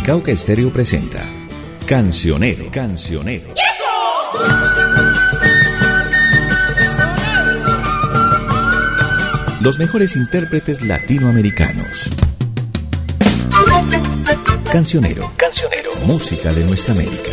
Unicauca Estéreo presenta Cancionero. Los mejores intérpretes latinoamericanos. Cancionero. Música de nuestra América.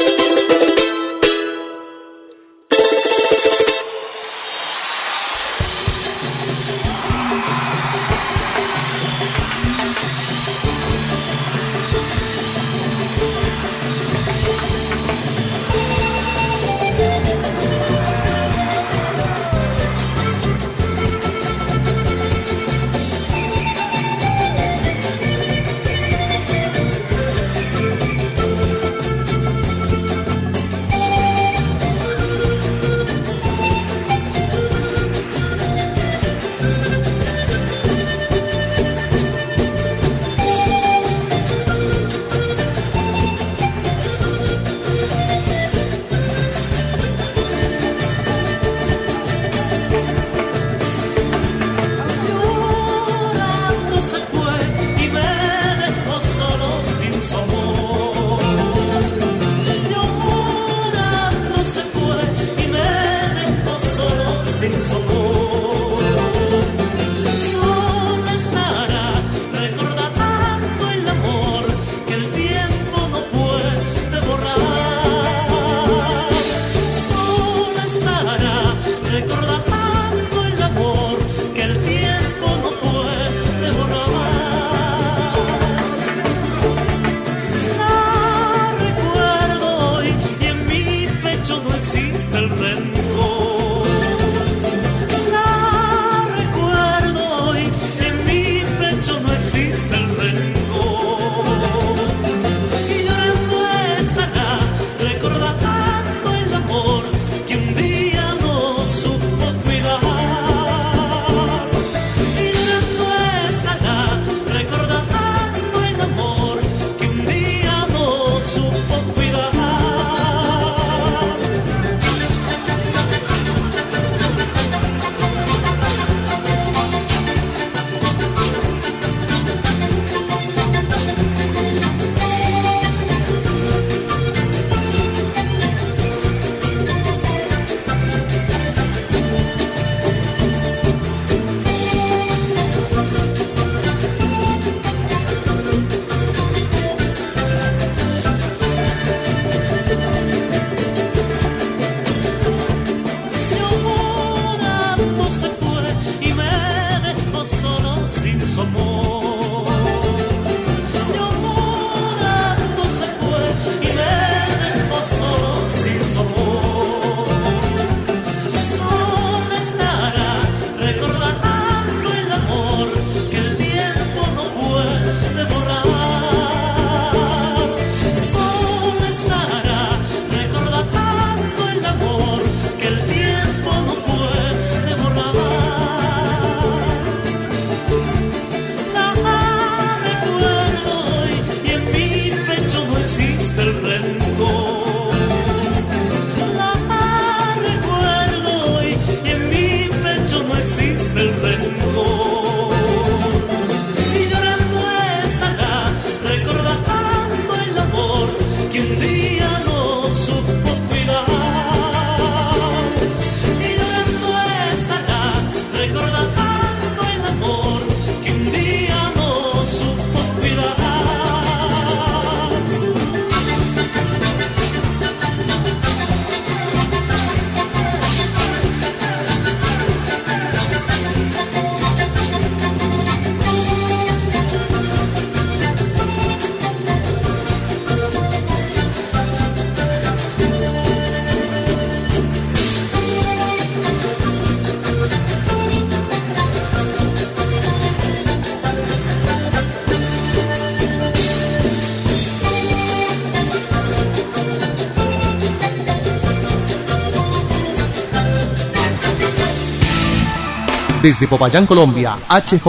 Desde Popayán, Colombia,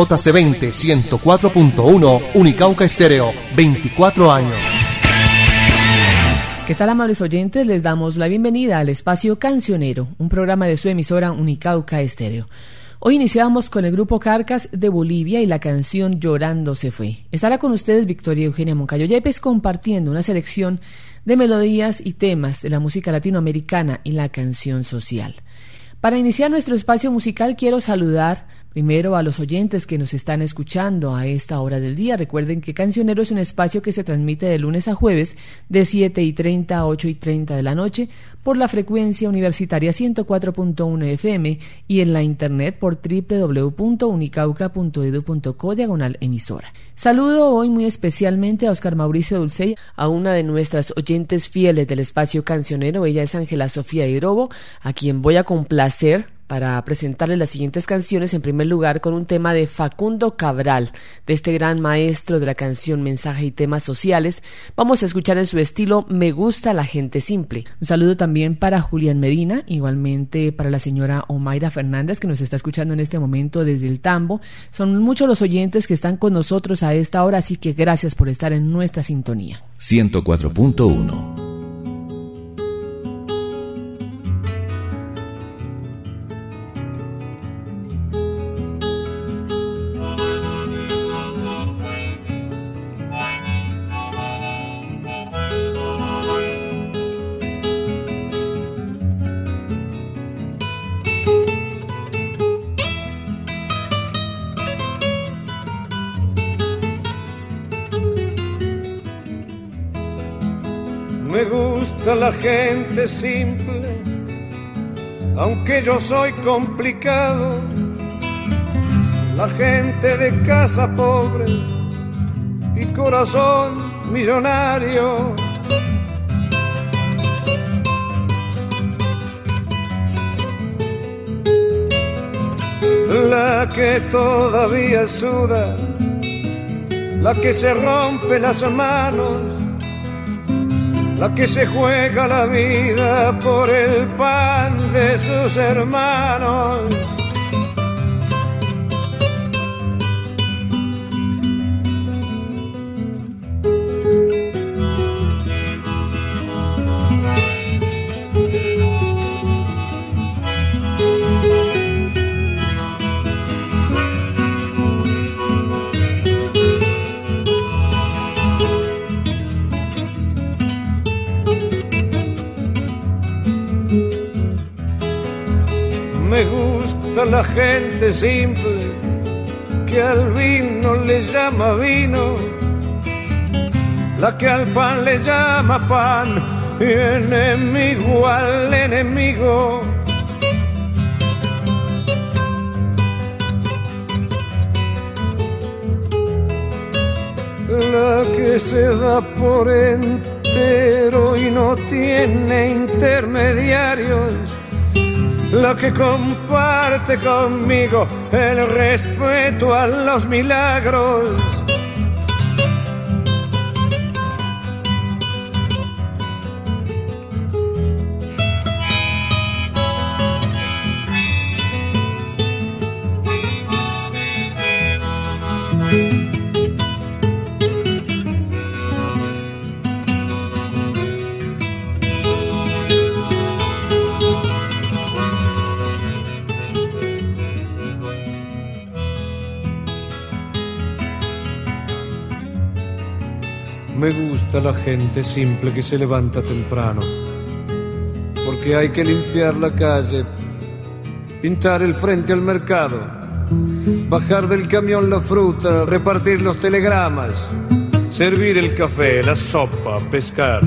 HJC20 104.1, Unicauca Estéreo, 24 años. ¿Qué tal, amables oyentes? Les damos la bienvenida al espacio Cancionero, un programa de su emisora Unicauca Estéreo. Hoy iniciamos con el grupo Carcas de Bolivia y la canción Llorando se fue. Estará con ustedes Victoria Eugenia Moncayo Yepes compartiendo una selección de melodías y temas de la música latinoamericana y la canción social. Para iniciar nuestro espacio musical quiero saludar primero a los oyentes que nos están escuchando a esta hora del día. Recuerden que Cancionero es un espacio que se transmite de lunes a jueves de 7:30 a 8:30 de la noche por la frecuencia universitaria 104.1 FM y en la internet por www.unicauca.edu.co/emisora. Saludo hoy muy especialmente a Oscar Mauricio Dulcey, a una de nuestras oyentes fieles del espacio Cancionero. Ella es Ángela Sofía Hidrobo, a quien voy a complacer para presentarles las siguientes canciones, en primer lugar con un tema de Facundo Cabral, de este gran maestro de la canción Mensaje y Temas Sociales. Vamos a escuchar en su estilo Me gusta la gente simple. Un saludo también para Julián Medina, igualmente para la señora Omaira Fernández, que nos está escuchando en este momento desde el Tambo. Son muchos los oyentes que están con nosotros a esta hora, así que gracias por estar en nuestra sintonía. 104.1. Me gusta la gente simple, aunque yo soy complicado. La gente de casa pobre y corazón millonario. La que todavía suda, la que se rompe las manos, la que se juega la vida por el pan de sus hermanos. Me gusta la gente simple, que al vino le llama vino, la que al pan le llama pan, y enemigo al enemigo. La que se da por entero y no tiene intermediarios, la que comparte conmigo el respeto a los milagros. Me gusta la gente simple que se levanta temprano, porque hay que limpiar la calle, pintar el frente al mercado, bajar del camión la fruta, repartir los telegramas, servir el café, la sopa, pescar,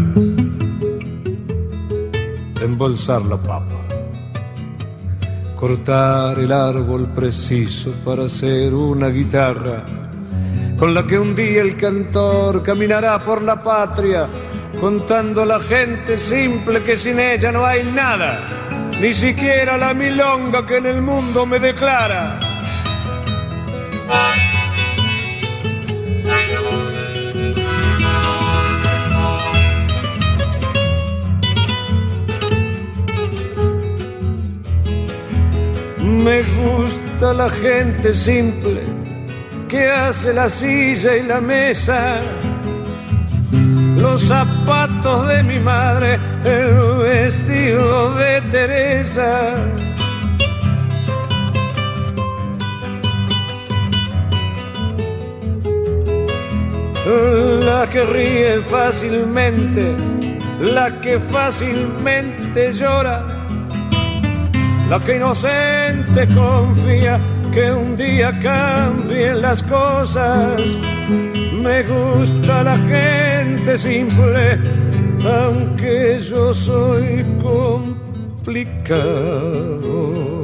embolsar la papa, cortar el árbol preciso para hacer una guitarra, con la que un día el cantor caminará por la patria, contando a la gente simple que sin ella no hay nada, ni siquiera la milonga que en el mundo me declara. Me gusta la gente simple, que hace la silla y la mesa, los zapatos de mi madre, el vestido de Teresa. la que ríe fácilmente, la que fácilmente llora, la que inocente confía que un día cambien las cosas. Me gusta la gente simple, aunque yo soy complicado.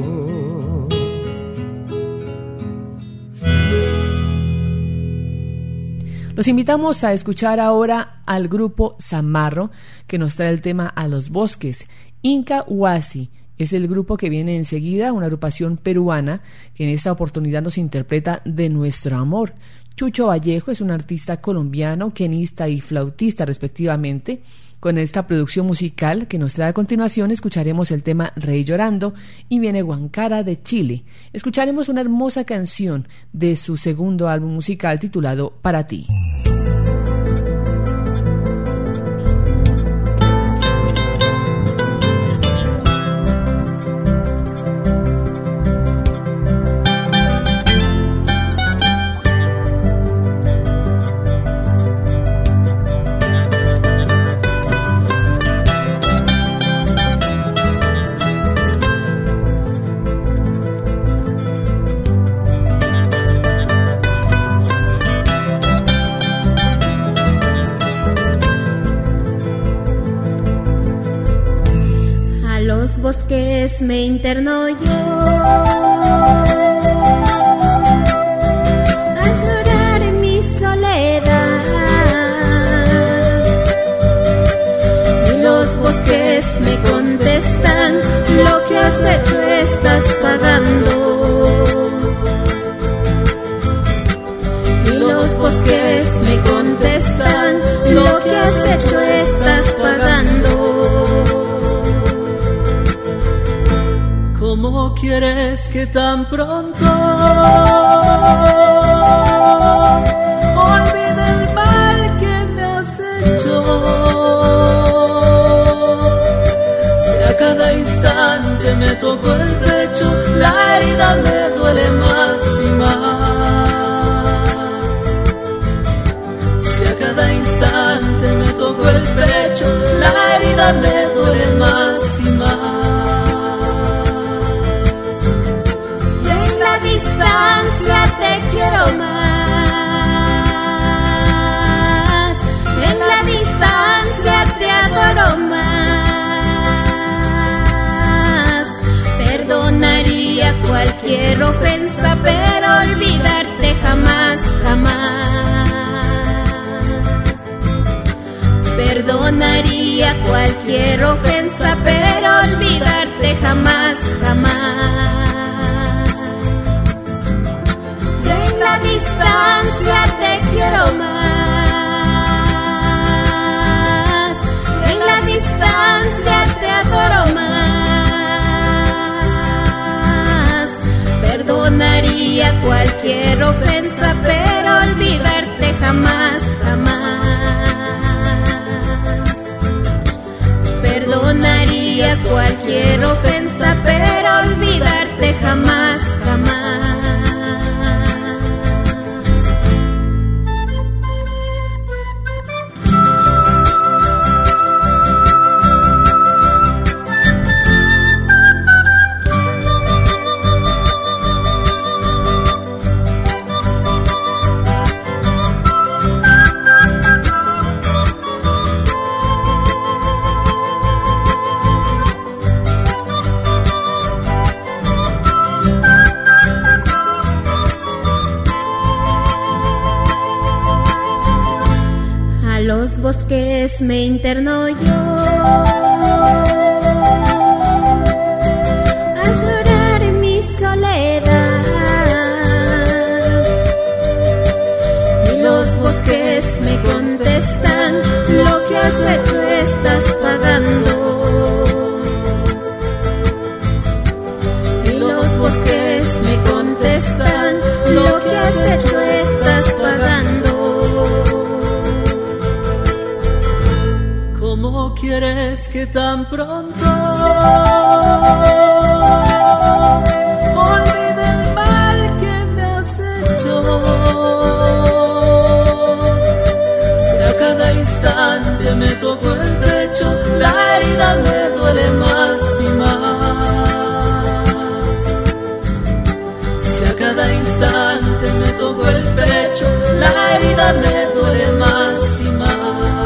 Los invitamos a escuchar ahora al grupo Zamarro, que nos trae el tema A los Bosques. Inca Huasi es el grupo que viene enseguida, una agrupación peruana que en esta oportunidad nos interpreta De Nuestro Amor. Chucho Vallejo es un artista colombiano, quenista y flautista respectivamente. Con esta producción musical que nos trae a continuación escucharemos el tema Rey Llorando y viene Guancara de Chile. Escucharemos una hermosa canción de su segundo álbum musical titulado Para Ti. Bosques me interno yo a llorar en mi soledad, y los bosques me contestan: lo que has hecho estás pagando. Y los bosques me contestan: lo que has hecho estás pagando. ¿Cómo quieres que tan pronto olvide el mal que me has hecho? Si a cada instante me toco el pecho, la herida me duele más y más. Si a cada instante me toco el pecho, la herida me duele más y más. Te quiero más, en la distancia te adoro más. Perdonaría cualquier ofensa, pero olvidarte jamás, jamás. Perdonaría cualquier ofensa, pero olvidarte jamás, jamás. Distancia te quiero más, en la distancia te adoro más. Perdonaría cualquier ofensa, pero olvidarte jamás, jamás. Perdonaría cualquier ofensa, pero olvidarte jamás, jamás. Bosques me interno yo a llorar en mi soledad, y los bosques me contestan: lo que has hecho estás pagando. Y los bosques me contestan: lo que has hecho estás pagando. ¿Cómo quieres que tan pronto olvide el mal que me has hecho? tocó el pecho, la herida me duele más y más. Si a cada instante me tocó el pecho, la herida me duele más y más.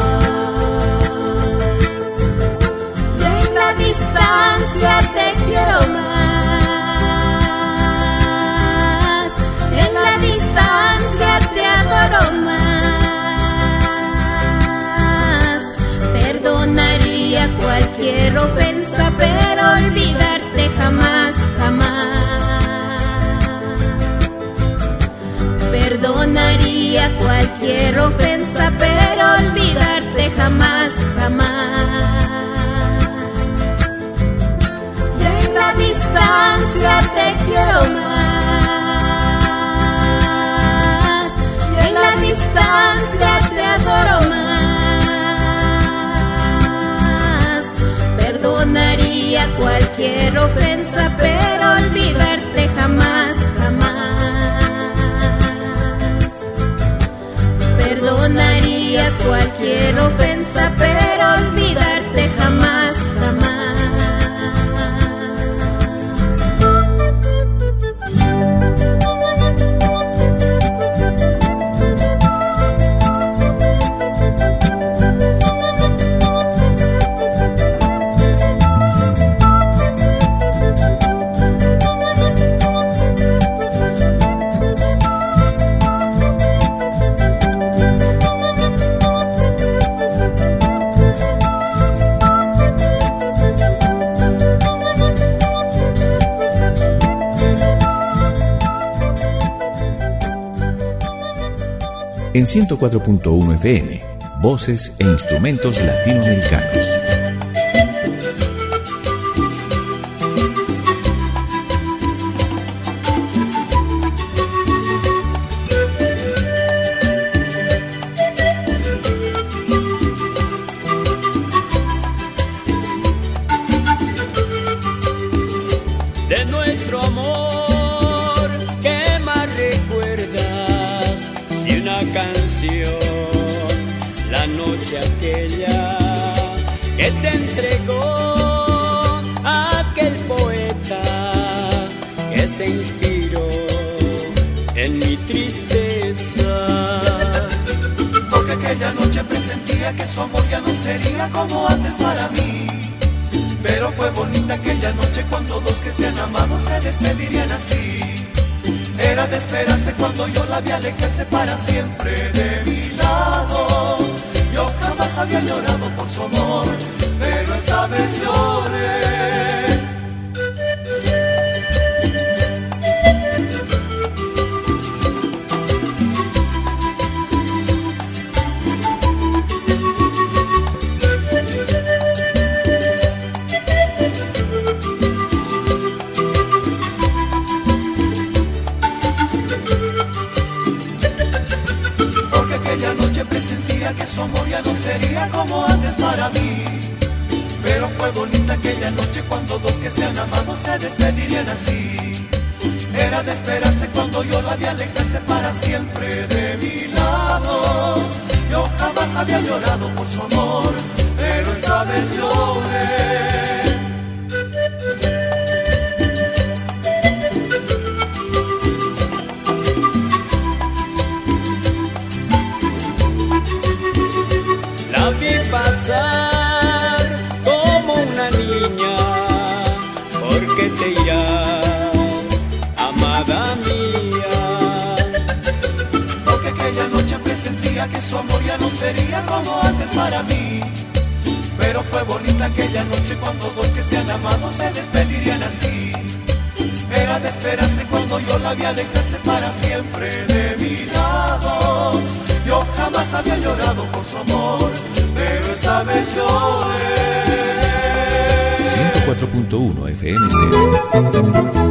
Y en la distancia te quiero más, en la distancia te adoro más. Perdonaría cualquier ofensa, pero olvidarte jamás, jamás. Perdonaría cualquier ofensa, pero olvidarte jamás, jamás. Y en la distancia te quiero más, y en la distancia te adoro más. Perdonaría cualquier ofensa, pero olvidarte jamás, jamás. Perdonaría cualquier ofensa, pero olvidarte jamás, jamás. En 104.1 FM, voces e instrumentos latinoamericanos. De nuestro amor, ¿qué más recuerdas? Si una canción, la noche aquella que te entregó aquel poeta que se inspiró en mi tristeza. Porque aquella noche presentía que su amor ya no sería como antes para mí. Pero fue bonita aquella noche cuando dos que se han amado se despedirían así. Era de esperarse cuando yo la vi alejarse para siempre de mi lado. Yo jamás había llorado por su amor, pero esta vez lloré. Que su amor ya no sería como antes para mí. Pero fue bonita aquella noche cuando dos que se han amado se despedirían así. Era de esperarse cuando yo la vi alejarse para siempre de mi lado. Yo jamás había llorado por su amor, pero esta vez lloré. La vi pasar como una niña, ¿por qué te irás, amada mía? Porque aquella noche presentía que su amor ya no sería como antes para mí. Pero fue bonita aquella noche cuando dos que se han amado se despedirían así. Era de esperarse cuando yo la vi alejarse para siempre de mi lado. Yo jamás había llorado por su amor, pero esta vez lloré. 104.1 FM Estéreo.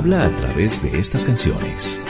habla a través de estas canciones.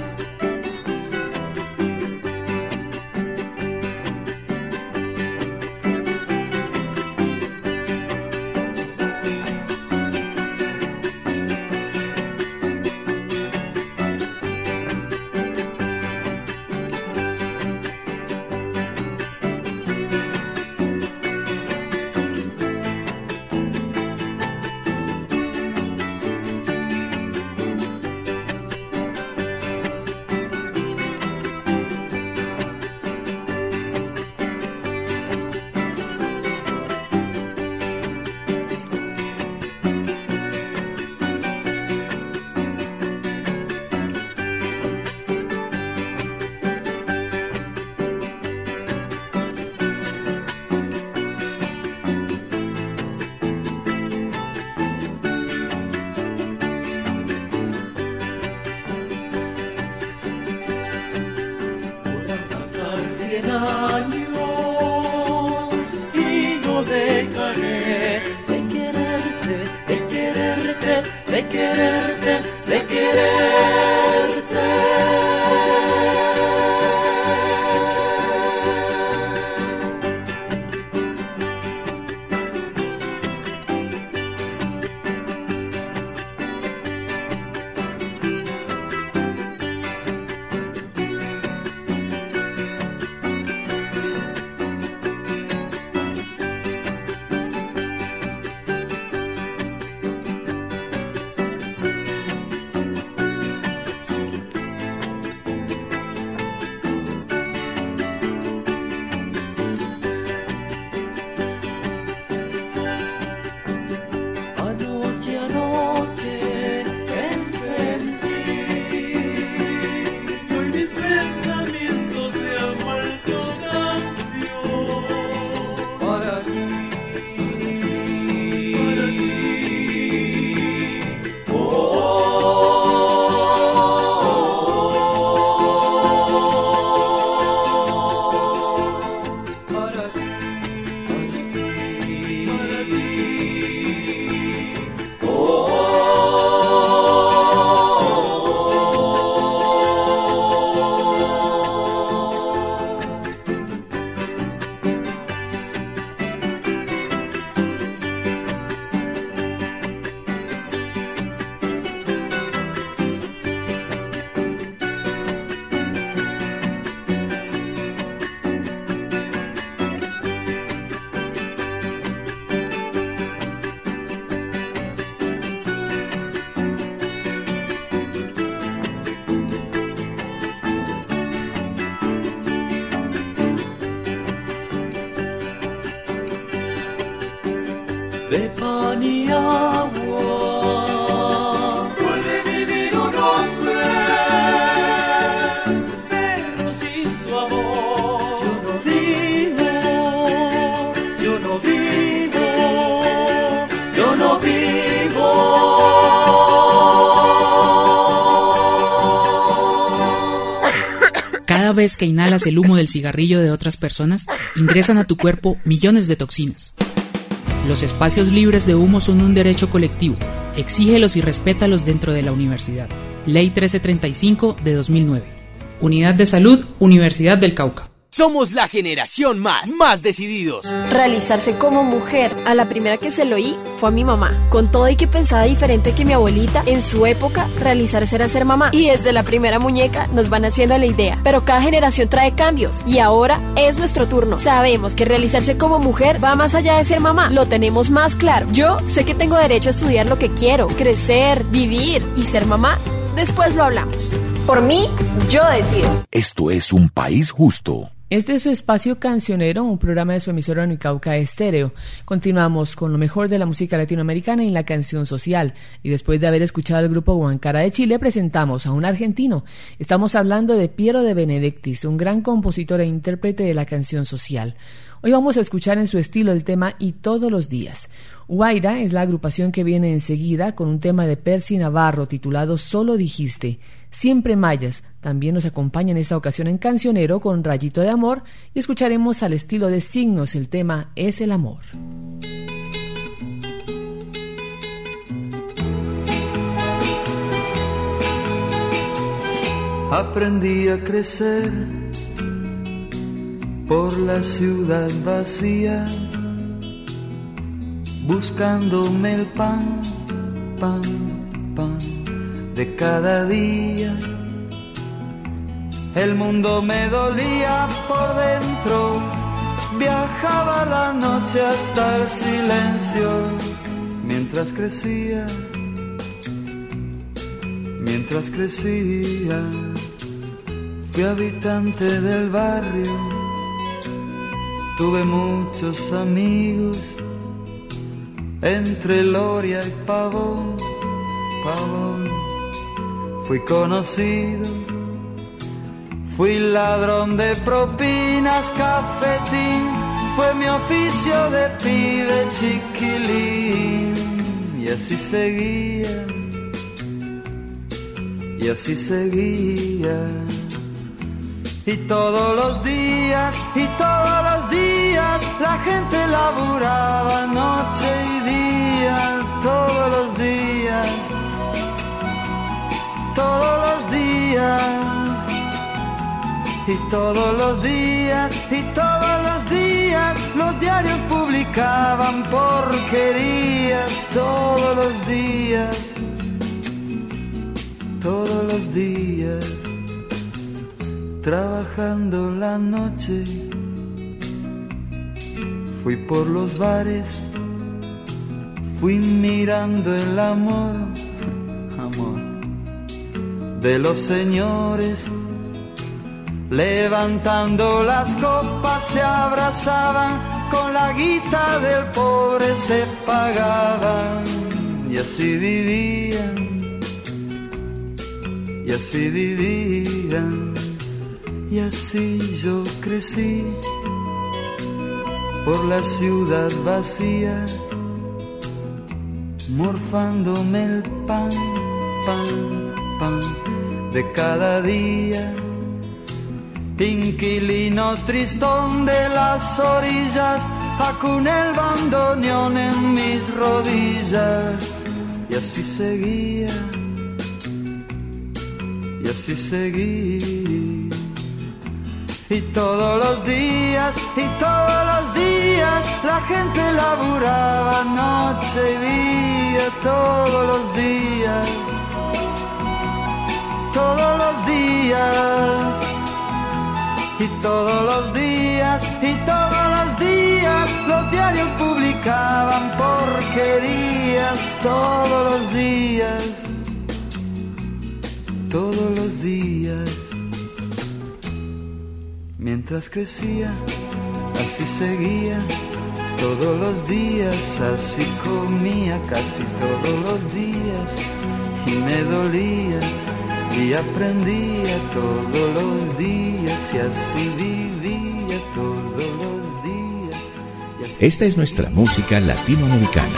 de pan y agua puede vivir un hombre, pero sin tu amor yo no vivo, yo no vivo, yo no vivo. Cada vez que inhalas el humo del cigarrillo de otras personas, ingresan a tu cuerpo millones de toxinas. Los espacios libres de humo son un derecho colectivo. Exígelos y respétalos dentro de la universidad. Ley 1335 de 2009. Unidad de Salud, Universidad del Cauca. Somos la generación más decididos. Realizarse como mujer. A la primera que se lo oí fue a mi mamá. Con todo y que pensaba diferente que mi abuelita, en su época, realizarse era ser mamá. Y desde la primera muñeca nos van haciendo la idea. Pero cada generación trae cambios. Y ahora es nuestro turno. Sabemos que realizarse como mujer va más allá de ser mamá. Lo tenemos más claro. Yo sé que tengo derecho a estudiar lo que quiero, crecer, vivir y ser mamá. Después lo hablamos. Por mí, yo decido. Esto es un país justo. Este es su espacio cancionero, un programa de su emisora Unicauca Estéreo. Continuamos con lo mejor de la música latinoamericana en la canción social. Y después de haber escuchado al grupo Guancara de Chile, presentamos a un argentino. Estamos hablando de Piero de Benedictis, un gran compositor e intérprete de la canción social. Hoy vamos a escuchar en su estilo el tema Y todos los días. Guaira es la agrupación que viene enseguida con un tema de Percy Navarro titulado Solo dijiste. Siempre Mayas también nos acompaña en esta ocasión en Cancionero con Rayito de Amor y escucharemos al estilo de Signos el tema Es el Amor. aprendí a crecer por la ciudad vacía, buscándome el pan, pan, pan de cada día. El mundo me dolía por dentro, viajaba la noche hasta el silencio. Mientras crecía, fui habitante del barrio, tuve muchos amigos, entre Loria y Pavón, Pavón. Fui conocido, fui ladrón de propinas, cafetín, fue mi oficio de pibe chiquilín. Y así seguía, y así seguía. Y todos los días, la gente laburaba noche y día, todos los días, y todos los días, los diarios publicaban porquerías, todos los días, trabajando la noche. Fui por los bares, fui mirando el amor de los señores, levantando las copas se abrazaban, con la guita del pobre se pagaban, y así vivían, y así vivían, y así yo crecí por la ciudad vacía, morfándome el pan, pan, pan de cada día. Inquilino tristón de las orillas, acuné el bandoneón en mis rodillas. Y así seguía, y así seguí. Y todos los días, la gente laburaba noche y día, todos los días, y todos los días, los diarios publicaban porquerías, todos los días. Mientras crecía, así seguía, todos los días, así comía casi todos los días, y me dolía, y aprendía todos los días, y así vivía todos los días. Esta es nuestra música latinoamericana.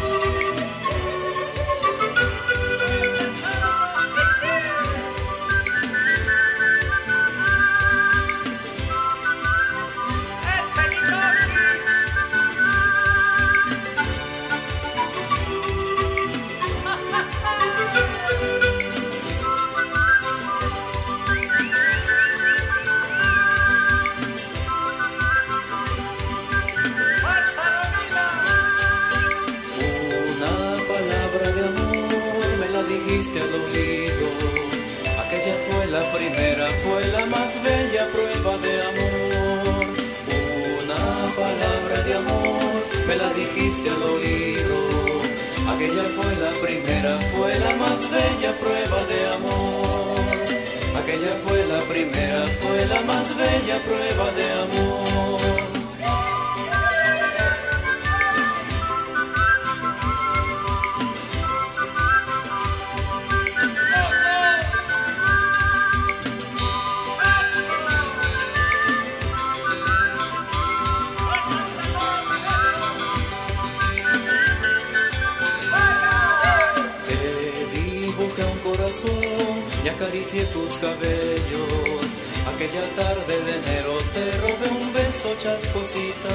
Y acaricié tus cabellos, aquella tarde de enero te robé un beso chascosita.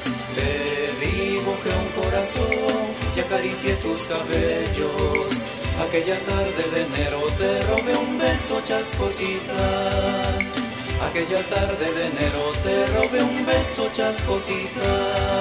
Te dibujé un corazón y acaricié tus cabellos, Aquella tarde de enero te robé un beso chascosita. Aquella tarde de enero te robé un beso chascosita.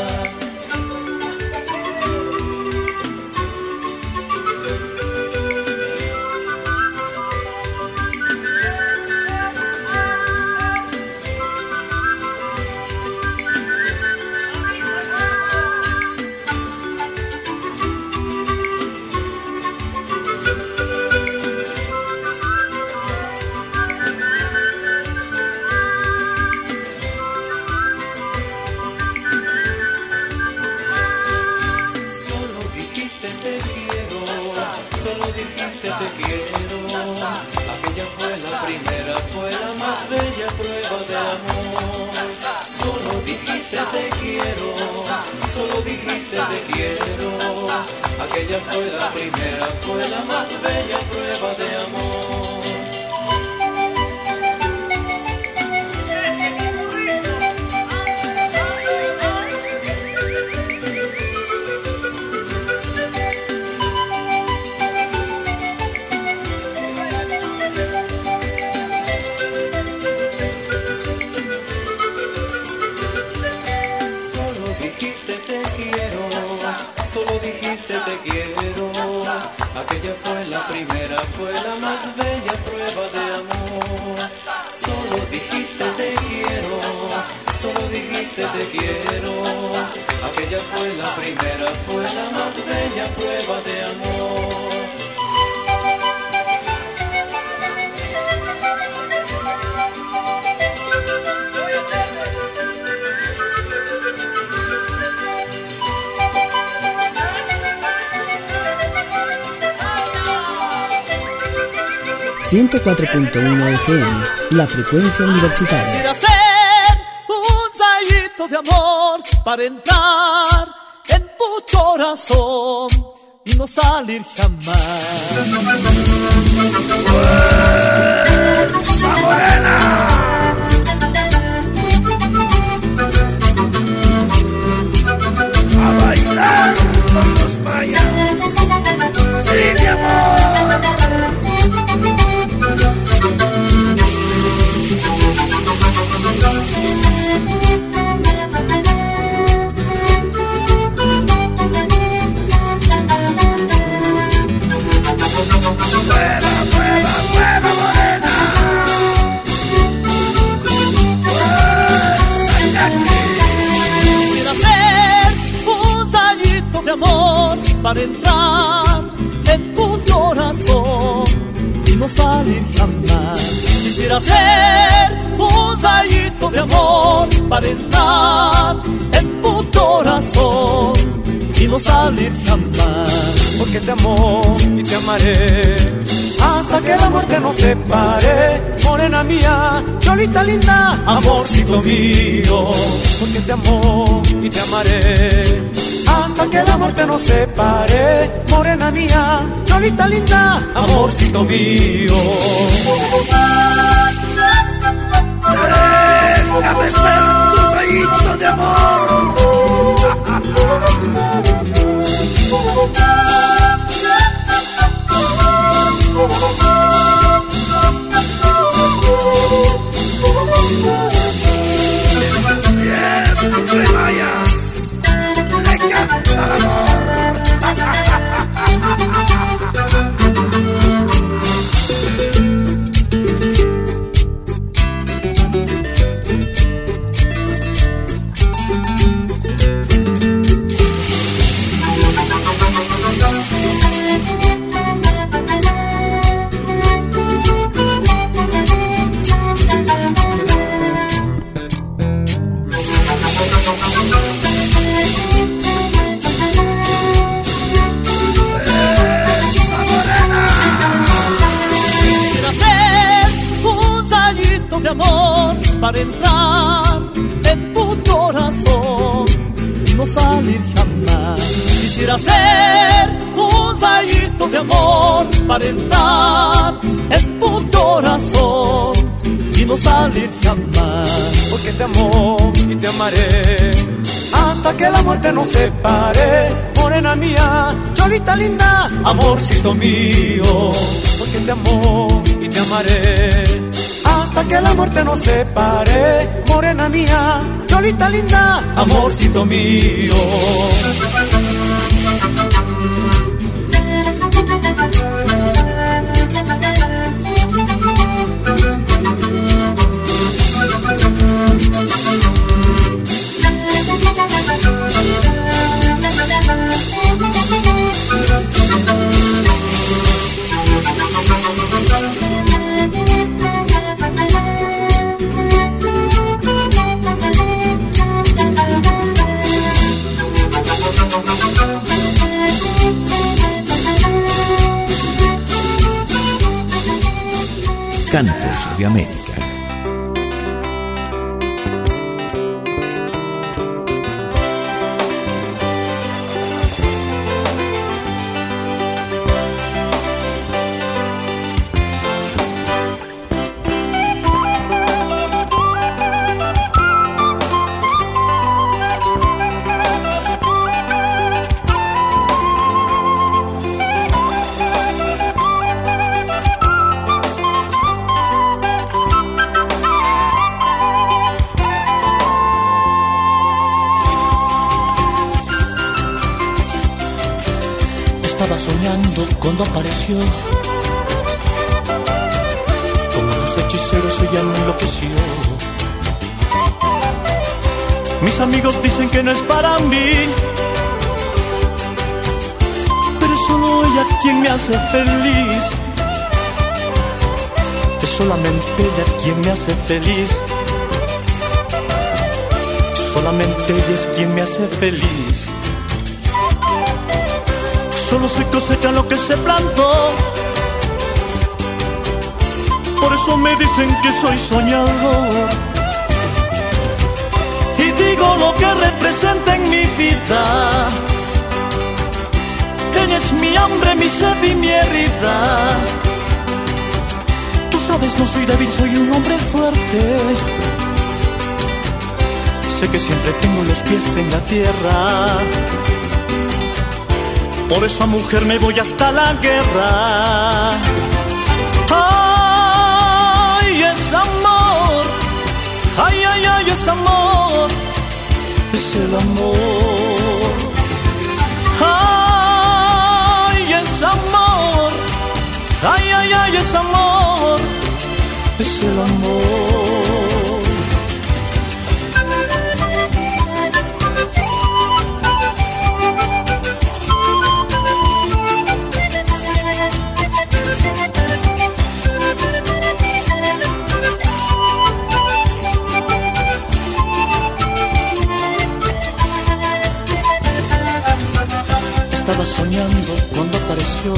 Aquella fue la primera, fue la más bella prueba de amor. Solo dijiste te quiero, solo dijiste te quiero. Aquella fue la primera, fue la más bella prueba de amor. Solo dijiste te quiero, solo dijiste te quiero. Aquella fue la primera, fue la más bella prueba de amor. ...104.1 FM, la frecuencia universitaria. Quisiera ser un rayito de amor para entrar en tu corazón y no salir jamás. ¡Fuerza morena! A bailar con los mayas. ¡Sí, mi amor! Amor para entrar en tu corazón y no salir jamás. Quisiera ser un rayito de amor para entrar en tu corazón y no salir jamás. Porque te amo y te amaré hasta que la muerte nos separe. Morena mía, cholita linda, amorcito mío. Porque te amo y te amaré hasta que la muerte nos separe. Morena mía, cholita linda, amorcito mío. Déjame ser tu rayito de amor. Siempre vayas, le canta el amor. Para entrar en tu corazón y no salir jamás. Quisiera ser un rayito de amor para entrar en tu corazón y no salir jamás. Porque te amo y te amaré hasta que la muerte nos separe. morena mía, cholita linda, amorcito mío, porque te amo y te amaré hasta que la muerte nos separe. Morena mía, cholita linda, amorcito mío. Cantos de América. Estaba soñando cuando apareció, como los hechiceros ella me enloqueció. Mis amigos dicen que no es para mí, pero es solo ella quien me hace feliz. Es solamente ella quien me hace feliz. Solamente ella es quien me hace feliz. Solo se cosecha lo que se plantó, por eso me dicen que soy soñador. Y digo lo que representa en mi vida. Ella es mi hambre, mi sed y mi herida. Tú sabes, no soy débil, soy un hombre fuerte. Sé que siempre tengo los pies en la tierra. Por esa mujer me voy hasta la guerra. Ay, es amor. Ay, ay, ay, es amor. Es el amor. Ay, es amor. Ay, ay, ay, es amor. Es el amor. Estaba soñando cuando apareció,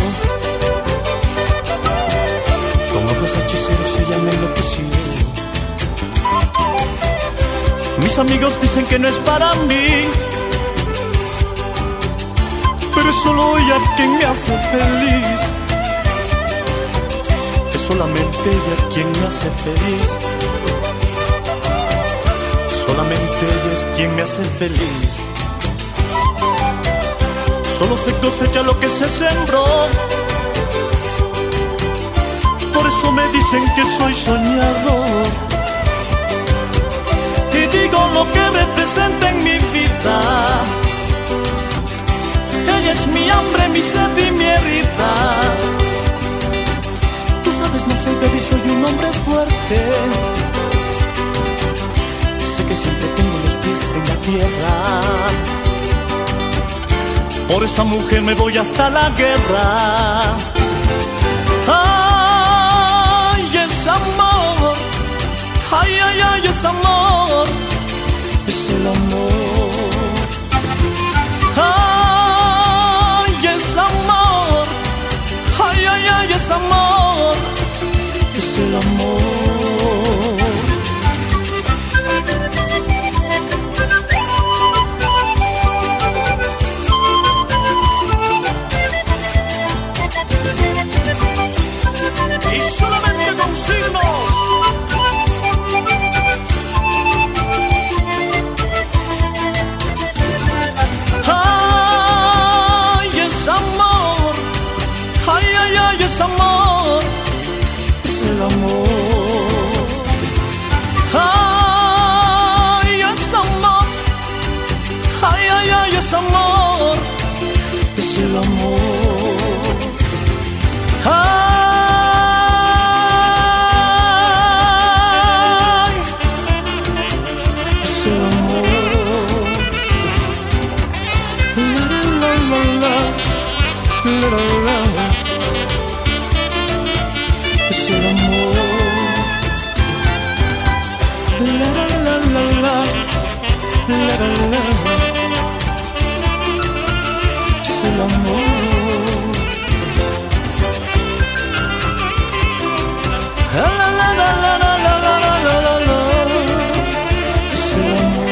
como los hechiceros ella me enloqueció. Mis amigos dicen que no es para mí, pero es solo ella quien me hace feliz. Es solamente ella quien me hace feliz. Solamente ella es quien me hace feliz. Solo se cosecha lo que se sembró, por eso me dicen que soy soñador. Y digo lo que representa en mi vida. Ella es mi hambre, mi sed y mi herida. Tú sabes, no soy débil, soy un hombre fuerte. Sé que siempre tengo los pies en la tierra. Por esa mujer me voy hasta la guerra. Ay, es amor. Ay, ay, ay, es amor. Es el amor. Ay, es amor. Ay, ay, ay, es amor. Es el amor. Es el amor. La la la la la, la la la. Es el amor. La la la la la la la la la la. Es el amor.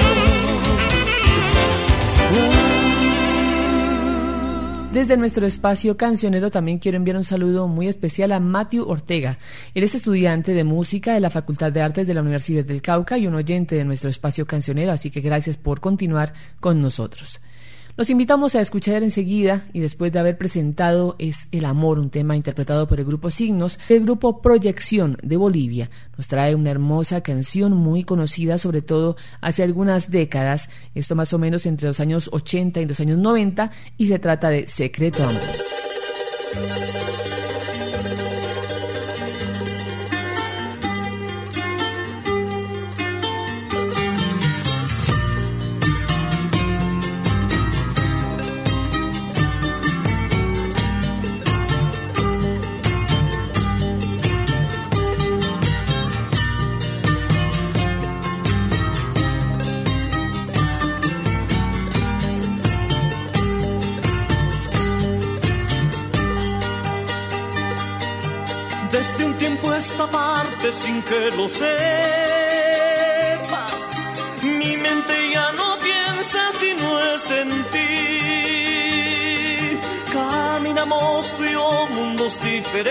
Desde nuestro espacio cancionero también quiero enviar un saludo muy especial a Matthew Ortega. Él es estudiante de música de la Facultad de Artes de la Universidad del Cauca y un oyente de nuestro espacio cancionero, así que gracias por continuar con nosotros. Los invitamos a escuchar enseguida, y después de haber presentado Es el Amor, un tema interpretado por el grupo Signos, el grupo Proyección de Bolivia nos trae una hermosa canción muy conocida, sobre todo hace algunas décadas, esto más o menos entre los años 80 y los años 90, y se trata de Secreto Amor. Desde un tiempo a esta parte, sin que lo sepas, mi mente ya no piensa sino es en ti. Caminamos tú y yo mundos diferentes,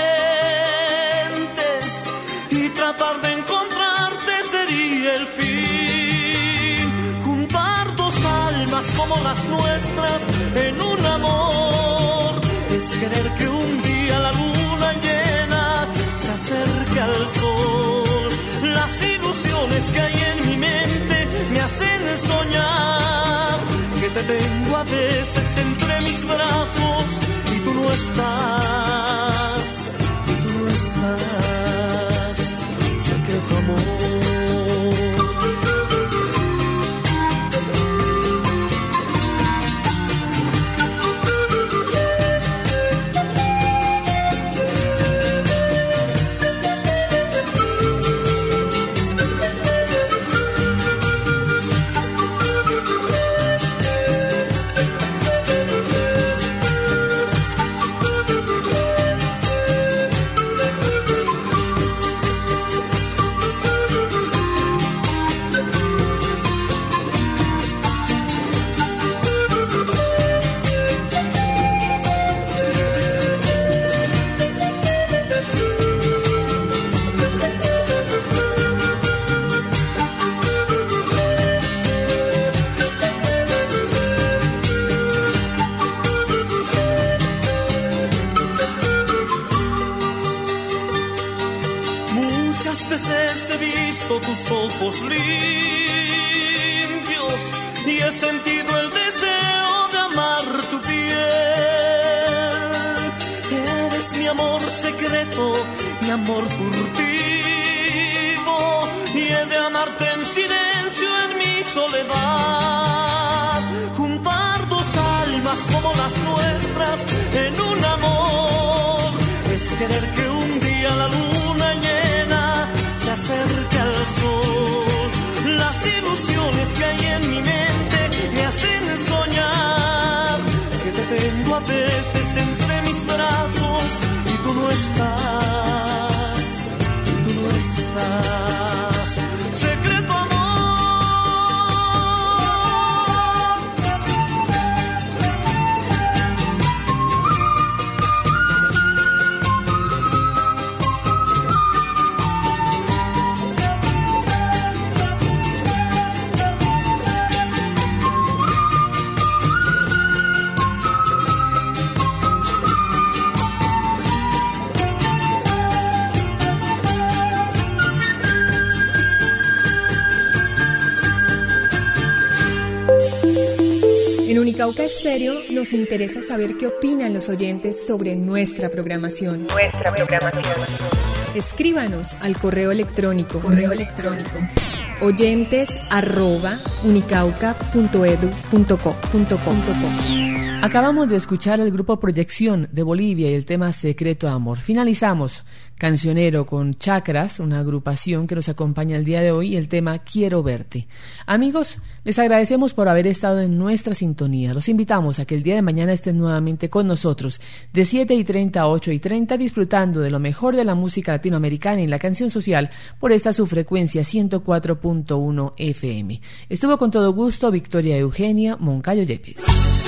y tratar de encontrarte sería el fin. Juntar dos almas como las nuestras en un amor es querer que un día la luna llena se acerque al sol. Las ilusiones que hay en mi mente me hacen soñar que te tengo a veces entre mis brazos y tú no estás, y tú no estás. Secreto amor. Tus ojos limpios y he sentido el deseo de amar tu piel. Eres mi amor secreto, mi amor furtivo, y he de amarte en silencio en mi soledad. Juntar dos almas como las nuestras en un amor es querer que un día la luna llena se acerca al sol. Las ilusiones que hay en mi mente me hacen soñar que te tengo a veces entre mis brazos y tú no estás, tú no estás. Secreto amor. En Unicauca Estéreo nos interesa saber qué opinan los oyentes sobre nuestra programación. Escríbanos al correo electrónico oyentes@unicauca.edu.co. Acabamos de escuchar el grupo Proyección de Bolivia y el tema Secreto Amor. Finalizamos Cancionero con Chakras, una agrupación que nos acompaña el día de hoy, y el tema Quiero Verte. Amigos, les agradecemos por haber estado en nuestra sintonía. Los invitamos a que el día de mañana estén nuevamente con nosotros de 7:30 a 8:30, disfrutando de lo mejor de la música latinoamericana y la canción social por esta su frecuencia 104.1 FM. Estuvo con todo gusto Victoria Eugenia Moncayo Yepes.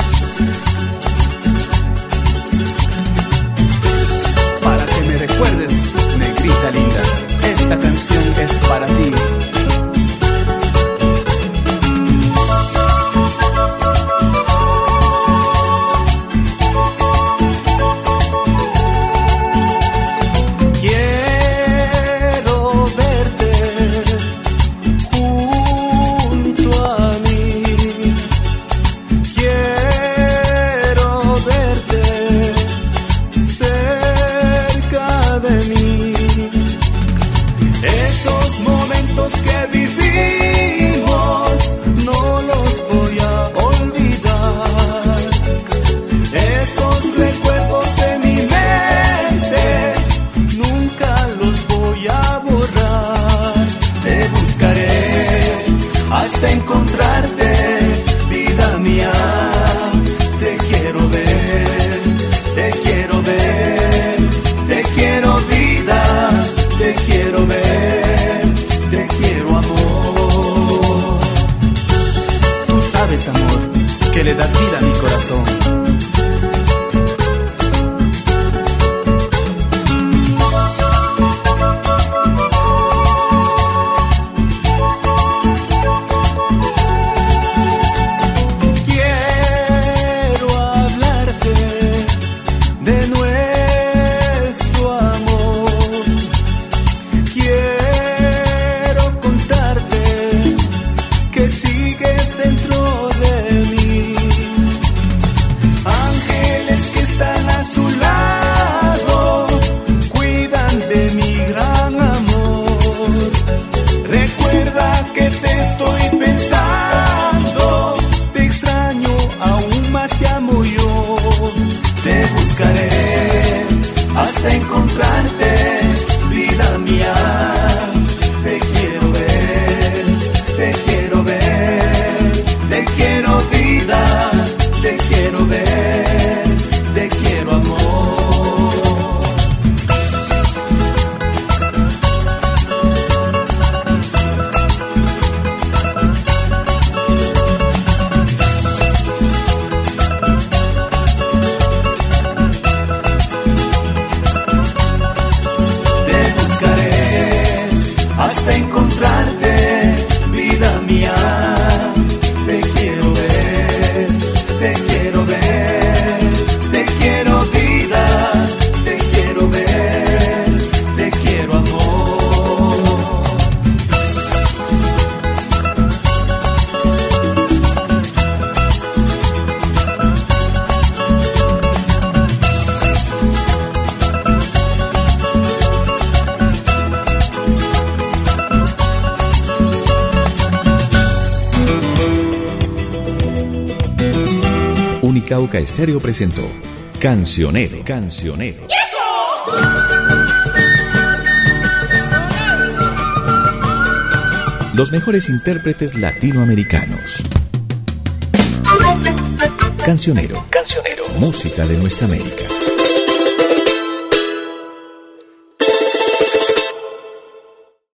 Para que me recuerdes, negrita linda, esta canción es para ti. Que le das vida a mi corazón. Cauca Estéreo presentó Cancionero. Los mejores intérpretes latinoamericanos. Cancionero. Música de nuestra América.